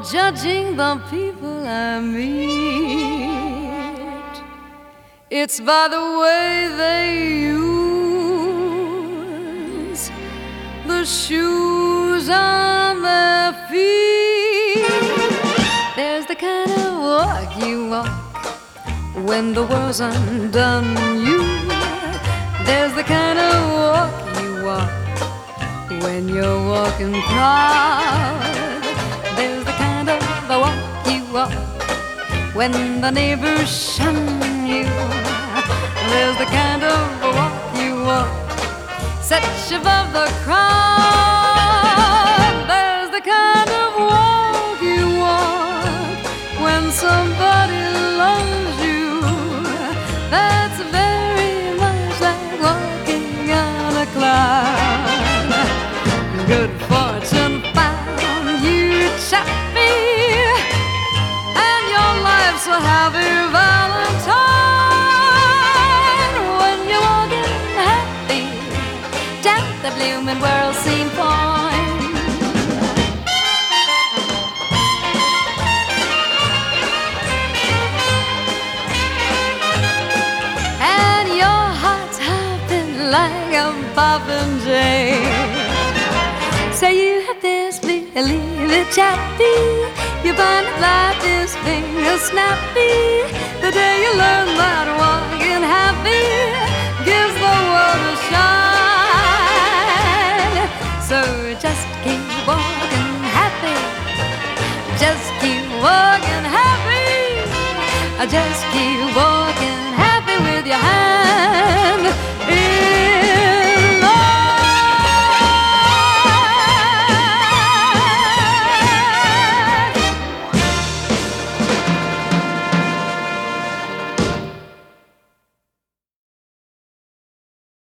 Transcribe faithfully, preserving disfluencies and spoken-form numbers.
judging the people I meet. It's by the way they use the shoes on their feet. There's the kind of walk you walk when the world's undone you. There's the kind of walk you walk when you're walking proud. There's the kind of the walk you walk when the neighbors shun you. There's the kind of the walk you walk set you above the crowd. There's the kind of walk you walk when somebody loves you. That's very much like walking on a cloud. Good fortune found you, chappy, and your life's a happy Valentine. When you're walking happy down the blooming world seems fine. And your heart's hopping like a poppin' jay. Say you have this, believe it, chappy. You find that life is being a snappy the day you learn that walking happy gives the world a shine. So just keep walking happy, just keep walking happy, just keep walking.